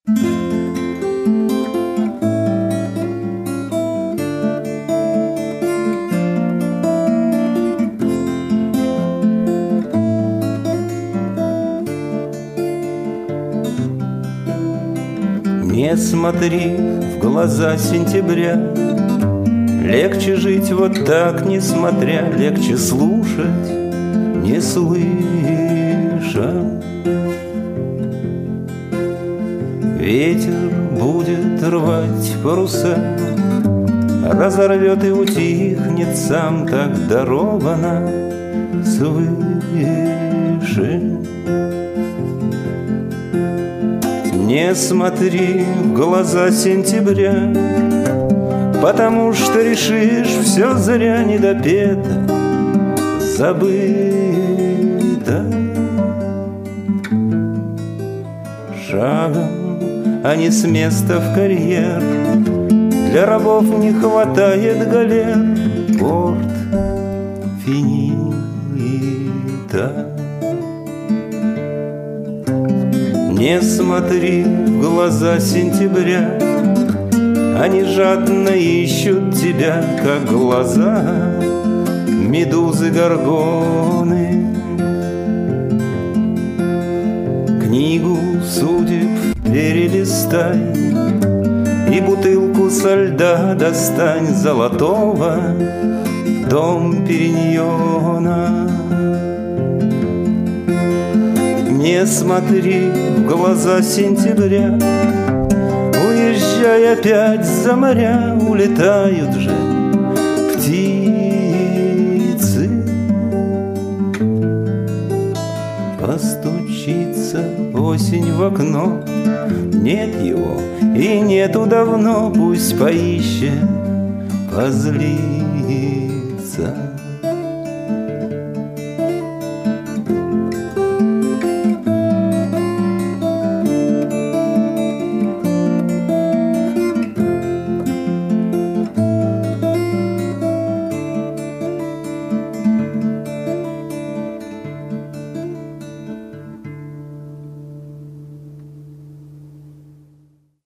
Не смотри в глаза сентября, легче жить вот так, несмотря, легче слушать, не слыша. Ветер будет рвать паруса, разорвет и утихнет сам, так даровано свыше. Не смотри в глаза сентября, потому что решишь, все зря недопето, забыто. Шагом, а не с места в карьер, для рабов не хватает галер, порт финита. Не смотри в глаза сентября, они жадно ищут тебя, как глаза медузы горгоны. Книгу судеб перелистай и бутылку со льда достань золотого Дом Периньона. Не смотри в глаза сентября, уезжай опять за моря, улетают же птицы. Постучится осень в окно, нет его и нету давно, пусть поищет, позлится.